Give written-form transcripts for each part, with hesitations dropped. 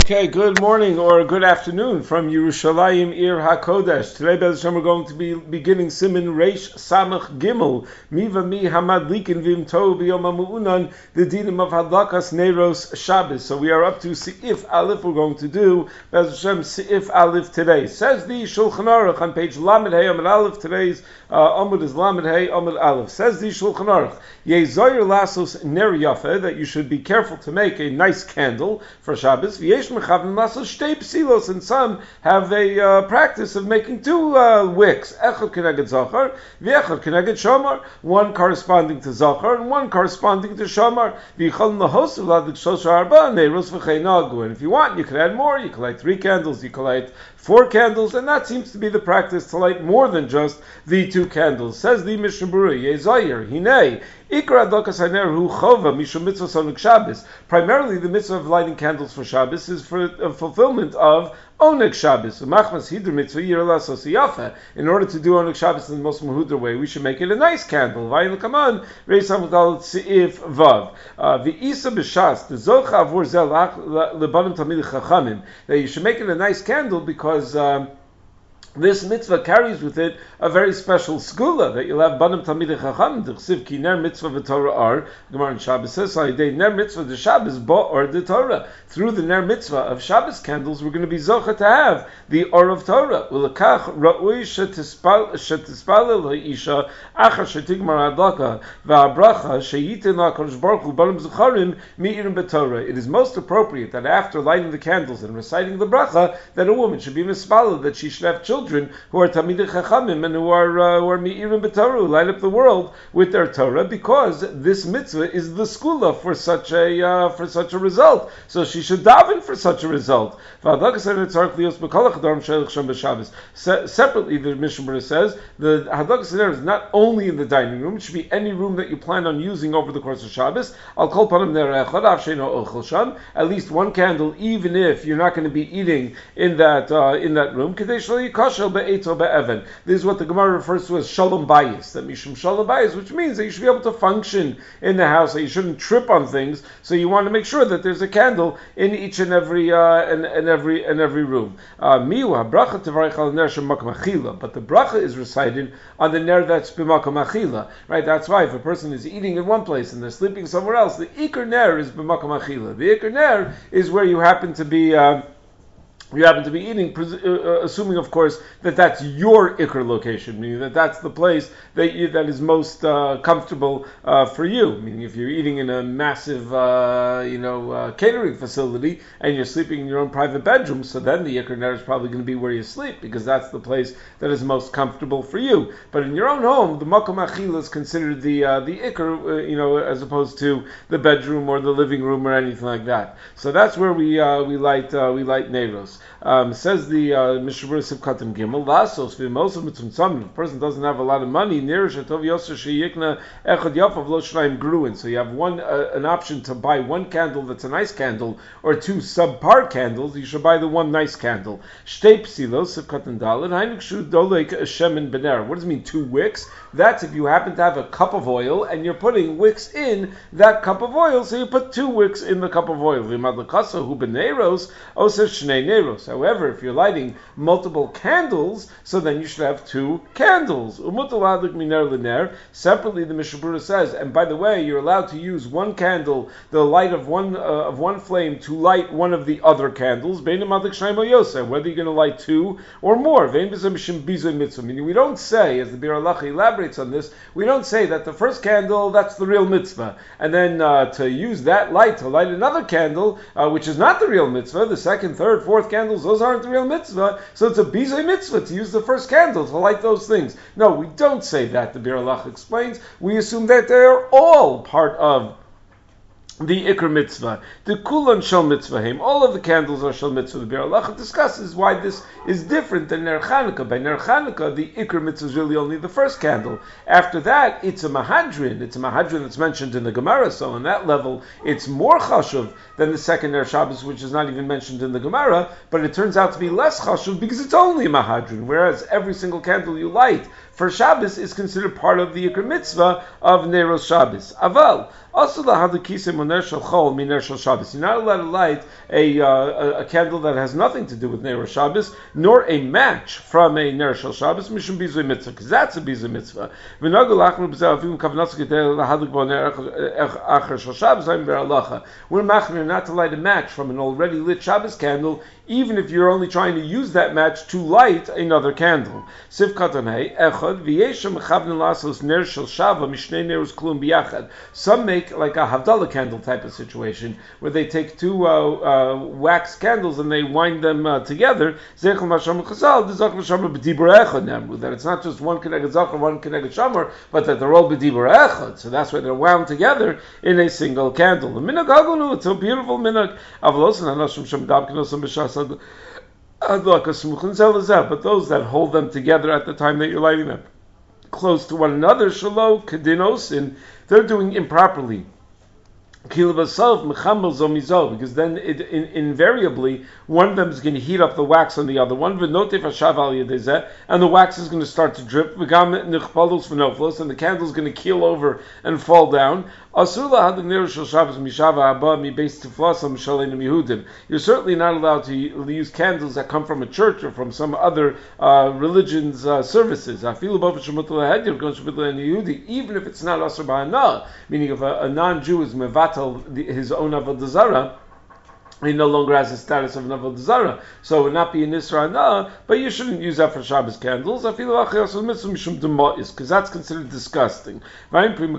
Okay, good morning or good afternoon from Yerushalayim Ir HaKodesh. Today, Be'ez Hashem, we're going to be beginning Siman Reish Samach Gimel. Miva mi hamadlikin vim tov b'yom ha'mu'unan, the dinim of Hadlakas Neiros Shabbos. So we are up to Se'if Aleph. We're going to do, Be'ez Hashem, Se'if Aleph today. Says the Shulchan Aruch on page Lamed Hey Amud Aleph. Today's Amud is Lamed Hey Amud Aleph. Says the Shulchan Aruch, Yezoyer lasos ner yafe, that you should be careful to make a nice candle for Shabbos. And some have a practice of making two wicks, echad keneged zachar, v'echad keneged shamar, one corresponding to zachar and one corresponding to shamar. And if you want, you can add more. You can light 3 candles, you can light 4 candles, and that seems to be the practice, to light more than just the 2 candles. Says the Mishnah Berurah, Yezayer, Hinei, Ikra Adlakas Haner Hu Chova Mishum Mitzvah Sonuk Shabbos. Primarily, the mitzvah of lighting candles for Shabbos is for a fulfillment of Oneg Shabbos. In order to do Oneg Shabbos in the most mahudar way, we should make it a nice candle. That you should make it a nice candle because this mitzvah carries with it a very special skula, that you'll have banim talmidei chacham, d'chsiv ki ner mitzvah v'torah ar. Gemara in Shabbos says, "Day ner mitzvah de Shabbos bo or de Torah." Through the ner mitzvah of Shabbos candles, we're going to be zocha to have the or of Torah. Ulekach ra'ui shetispalel ha'isha achar shetigmar adlaka va'abracha sheyitin la'kadosh baruch hu banim zecharim mi'irim b'Torah. It is most appropriate that after lighting the candles and reciting the bracha, that a woman should be mispalel, that she should have children who are Talmidei Chachamim and who are Mi'irim b'Torah, who light up the world with their Torah, because this mitzvah is the skula for such a result. So she should daven for such a result. Separately, the Mishnah Berurah says the Hadlakas Haner is not only in the dining room; it should be any room that you plan on using over the course of Shabbos. Al kol panim ner echad av she'eino ochel sham. At least one candle, even if you're not going to be eating in that room. This is what the Gemara refers to as shalom bayis, that mishum shalom bayis, which means that you should be able to function in the house, that you shouldn't trip on things. So you want to make sure that there's a candle in each and every room. But the bracha is recited on the ner that's b'makom achila. Right? That's why if a person is eating in one place and they're sleeping somewhere else, the ikar ner is b'makom achila. The ikar ner is where you happen to be eating, assuming, of course, that that's your ikr location, meaning that that's the place that is most comfortable for you. Meaning, if you're eating in a massive, catering facility and you're sleeping in your own private bedroom, so then the ikr ner is probably going to be where you sleep, because that's the place that is most comfortable for you. But in your own home, the makom achila is considered the ikr, as opposed to the bedroom or the living room or anything like that. So that's where we light neiros. Says the Mishnah Berurah Sivkatim Gimel, Lasos v'imosav mitzvah. If a person doesn't have a lot of money, nir shetov yoser sheyikna echad yafav lo shnaim gruin. So you have an option to buy one candle that's a nice candle, or 2 subpar candles. You should buy the one nice candle. Shtei psilos Sivkatim Daled hainik shu dolek shemen bener. What does it mean, 2 wicks? That's if you happen to have a cup of oil and you're putting wicks in that cup of oil, so you put 2 wicks in the cup of oil. V'madlakaso hu beneiros oser shnei neiros. However, if you're lighting multiple candles, so then you should have 2 candles. Separately, the Mishnah Berurah says, and by the way, you're allowed to use one candle, the light of one flame, to light one of the other candles. Whether you're going to light 2 or more. Meaning, we don't say, as the Bir Halacha elaborates on this, we don't say that the first candle, that's the real mitzvah, and then to use that light to light another candle, which is not the real mitzvah, the second, third, fourth candles, those aren't the real mitzvah, so it's a bizay mitzvah to use the first candle to light those things. No, we don't say that, the Bir Halacha explains. We assume that they are all part of the ikr mitzvah. The kulan shel mitzvahim. All of the candles are shel mitzvah. The Bir Halacha discusses why this is different than Ner Chanukah. By Ner Chanukah, the ikr mitzvah is really only the first candle. After that, it's a mahadrin. It's a mahadrin that's mentioned in the Gemara. So on that level, it's more chashuv than the second Ner Shabbos, which is not even mentioned in the Gemara. But it turns out to be less chashuv because it's only a mahadrin. Whereas every single candle you light for Shabbos is considered part of the Iker Mitzvah of Neros Shabbos. Aval. Also, you're not allowed to light a candle that has nothing to do with Ner Shabbos, nor a match from a Ner Shel Shabbos, mishum bizui mitzvah, because that's a bizui mitzvah. We're machmir not to light a match from an already lit Shabbos candle, even if you're only trying to use that match to light another candle. Siv katanei echad v'yeshem mechavnin lasos ner shel shava mishnei nerus klum biyachad. Some make like a Havdalah candle type of situation, where they take two wax candles and they wind them together. That it's not just one keneged zachar, one keneged shamar, but that they're all b'dibur echad. So that's why they're wound together in a single candle. The minhag hagunu, it's a beautiful minhag. But those that hold them together at the time that you're lighting them close to one another, shalo kedinosin, they're doing improperly. Because then invariably one of them is going to heat up the wax on the other one, and the wax is going to start to drip, and the candle is going to keel over and fall down. You're certainly not allowed to use candles that come from a church or from some other religion's services. Even if it's not asur ba'ana, meaning if a non-Jew is mevatel his own avodah zarah, he no longer has the status of an avodah zarah, so it would not be an isra ana, but you shouldn't use that for Shabbos candles, because that's considered disgusting. But the Pri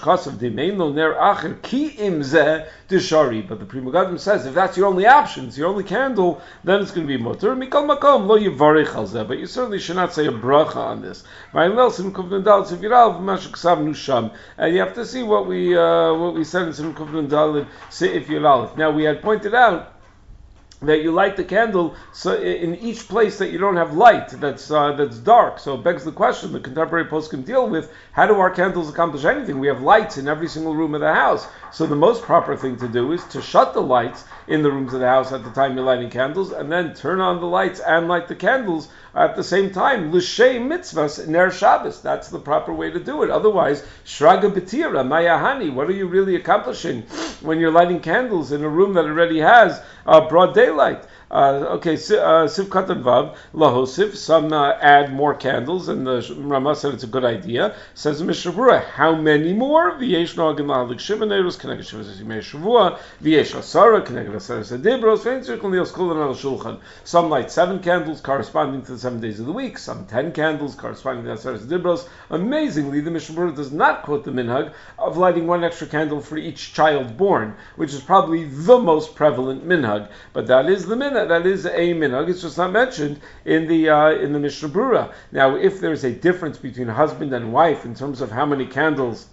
Megadim says if that's your only option, it's your only candle, then it's going to be mutter. But you certainly should not say a bracha on this. And you have to see what we said in Simon Kufnan Dalid if you're Aleph. Now we had pointed out that you light the candle so in each place that you don't have light, that's dark. So it begs the question the contemporary post can deal with: how do our candles accomplish anything? We have lights in every single room of the house. So the most proper thing to do is to shut the lights in the rooms of the house at the time you're lighting candles, and then turn on the lights and light the candles at the same time. L'shei mitzvahs ner Shabbos. That's the proper way to do it. Otherwise, shraga b'tira mayahani. What are you really accomplishing when you're lighting candles in a room that already has broad daylight? Siv Katan Vav Lahosif. Some add more candles, and the Rama said it's a good idea. Says the Mishnah Berurah, how many more? V'yesh noagim lahalik shiva neros keneged shiva zimei shavua. V'yesh asara keneged asara sedibros. V'ein tzrichon lios kulan al shulchan. Some light 7 candles corresponding to the 7 days of the week. Some 10 candles corresponding to asara sedibros. Amazingly, the Mishnah Berurah does not quote the minhag of lighting 1 extra candle for each child born, which is probably the most prevalent minhag. But that is the minhag. That is a minhag. It's just not mentioned in the Mishnah Berurah. Now, if there is a difference between husband and wife in terms of how many candles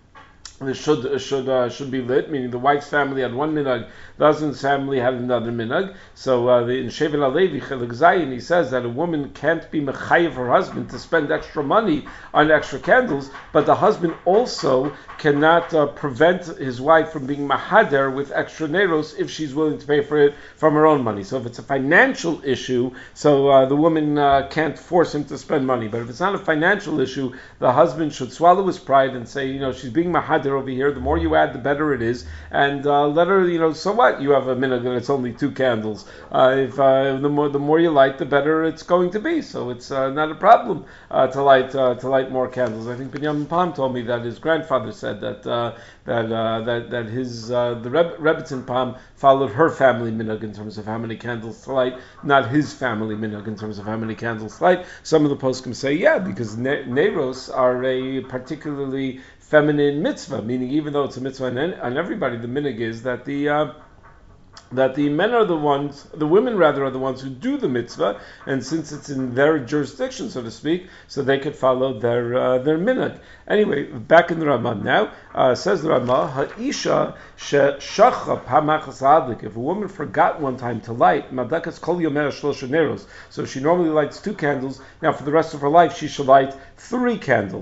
should be lit, meaning the wife's family had one minhag, the husband's family had another minhag. So in Shevet HaLevi Chelik Zayin, he says that a woman can't be mechayev her husband to spend extra money on extra candles, but the husband also cannot prevent his wife from being mahader with extra neros if she's willing to pay for it from her own money. So if it's a financial issue, so the woman can't force him to spend money. But if it's not a financial issue, the husband should swallow his pride and say, she's being mahader over here. The more you add, the better it is, and let her, so what? You have a minhag and it's only 2 candles. If the more you light, the better it's going to be. So it's not a problem to light more candles. I think Binyamin Palm told me that his grandfather said that his the Rebbetzin Palm followed her family minhag in terms of how many candles to light, not his family minhag in terms of how many candles to light. Some of the poskim say because neros are a particularly feminine mitzvah, meaning even though it's a mitzvah on everybody, the minhag is that the men are the women rather are the ones who do the mitzvah, and since it's in their jurisdiction, so to speak, so they could follow their minhag. Anyway, back in the Ramah now, says the Ramah, Ha'isha she'shacha p'hamachas ha'adlik. If a woman forgot one time to light, madakas kol yomer shlosha neros, so she normally lights 2 candles. Now for the rest of her life, she should light 3 candles.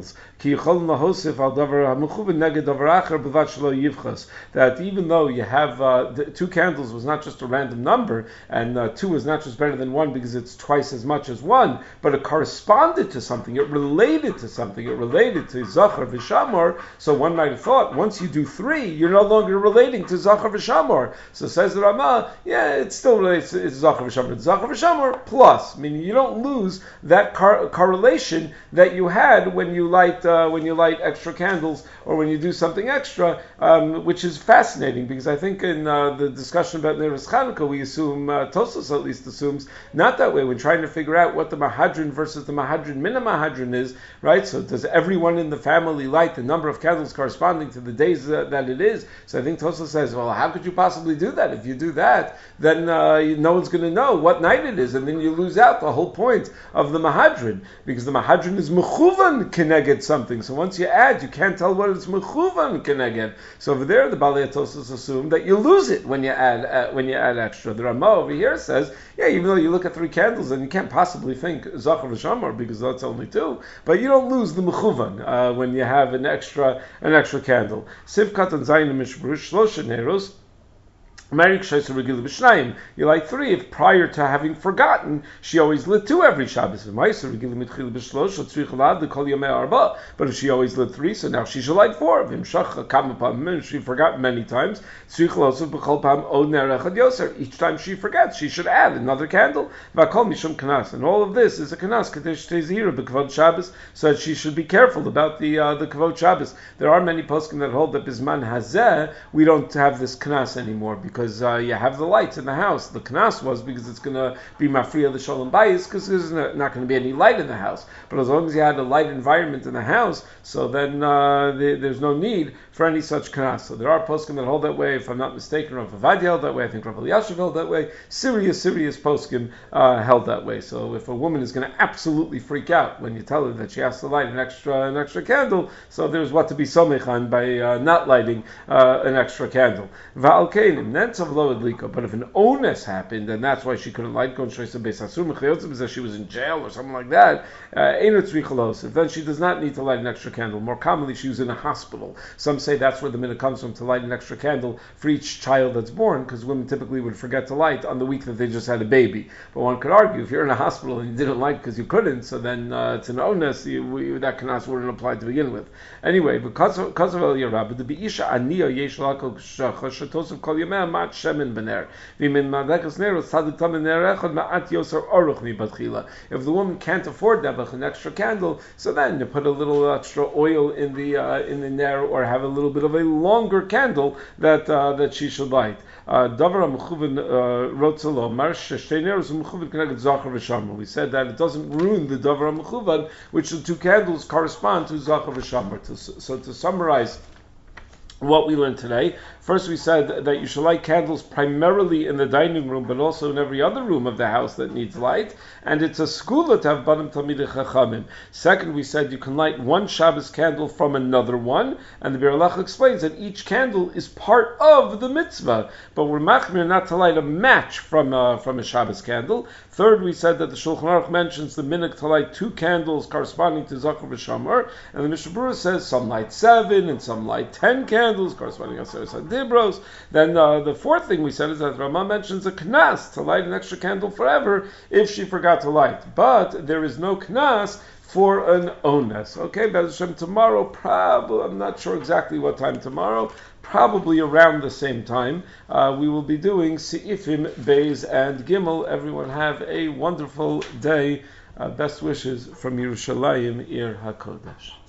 That even though you have the 2 candles was not just a random number, and 2 is not just better than 1 because it's twice as much as 1, but it corresponded to something, it related to something, it related to Zachar v'Shamor. So one might have thought, once you do 3, you're no longer relating to Zachar v'Shamor. So says the Rama, yeah, it still relates to Zachar v'Shamor. It's Zachar v'Shamor plus, meaning you don't lose that correlation that you had when you light extra candles or when you do something extra, which is fascinating, because I think in the discussion about Neros Chanukah, we assume, Tosfos at least assumes, not that way when trying to figure out what the Mahadran versus the Mahadran Mina Mahadran is, right? So does everyone in the family light the number of candles corresponding to the days that it is? So I think Tosfos says, well, how could you possibly do that? If you do that, then no one's going to know what night it is, and then you lose out the whole point of the Mahadran, because the Mahadran is mechuvan keneged something. So once you add, you can't tell what it's mechuvan keneged. So over there, the Balei Tosfos assume that you lose it when you add extra. The Rama over here says, yeah, even though you look at 3 candles and you can't possibly think Zachar v'Shamor because that's only 2, but you don't lose the mechuvan when you have an extra candle. Sivkat and Zayin Mishbrush Shlosha Neros. You light 3 if prior to having forgotten she always lit 2 every Shabbos. But if she always lit 3, so now she should light 4. If she forgot many times, each time she forgets, she should add another candle. And all of this is a kanas so that she should be careful about the kavod Shabbos. There are many poskim that hold that bisman hazeh we don't have this kanas anymore, because you have the lights in the house. The knas was because it's going to be mafriya the shalom bayis, because there's not going to be any light in the house. But as long as you had a light environment in the house, so then there's no need for any such knas. So there are poskim that hold that way. If I'm not mistaken, Rav Avadia held that way. I think Rav Elyashiv held that way. Serious poskim held that way. So if a woman is going to absolutely freak out when you tell her that she has to light an extra candle, so there's what to be somech on by not lighting an extra candle. But if an onus happened, and that's why she couldn't light, that she was in jail or something like that, then she does not need to light an extra candle. More commonly, she was in a hospital. Some say that's where the minute comes from, to light an extra candle for each child that's born, because women typically would forget to light on the week that they just had a baby. But one could argue, if you're in a hospital and you didn't light because you couldn't, so then it's an onus, that kanas wouldn't apply to begin with. Anyway, because of El Yerab, the Be'isha Aniya Yesh Lakol Shachah Shetosov Kol Yemeh Mat Shemin Bener. If the woman can't afford that, an extra candle, so then you put a little extra oil in the ner, or have a little bit of a longer candle that she should light. We said that it doesn't ruin the davar mechuvan, which the 2 candles correspond to Zachar v'Shamor. So to summarize what we learned today, first we said that you should light candles primarily in the dining room, but also in every other room of the house that needs light, and it's a skula to have banim talmidei chachamim. Second, we said you can light one Shabbos candle from another one, and the Be'er Halacha explains that each candle is part of the mitzvah, but we're machmir not to light a match from a Shabbos candle. Third, we said that the Shulchan Aruch mentions the minhag to light 2 candles corresponding to Zachar v'Shamor, and the Mishnah Berurah says some light 7 and some light 10 candles corresponding to Aseret Dibros. Then the fourth thing we said is that Rama mentions a knas to light an extra candle forever if she forgot to light, but there is no knas for an ones. Okay, Be'ez Hashem, tomorrow, probably, I'm not sure exactly what time tomorrow, probably around the same time, we will be doing Se'ifim, Beis, and Gimel. Everyone have a wonderful day. Best wishes from Yerushalayim, Ir HaKodesh.